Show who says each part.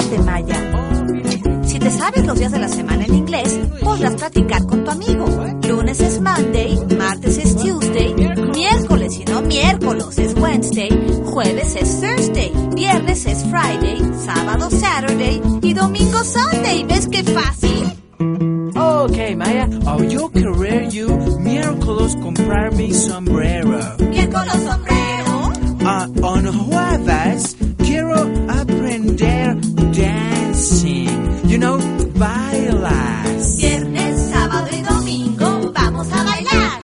Speaker 1: de Maya. Si te sabes los días de la semana en inglés, podrás practicar con tu amigo. Lunes es Monday, martes es Tuesday, miércoles y no miércoles es Wednesday, jueves es Thursday, viernes es Friday, sábado Saturday y domingo Sunday. ¿Ves qué fácil?
Speaker 2: Okay, Maya, yo querer you miércoles comprar mi sombrero.
Speaker 1: Miércoles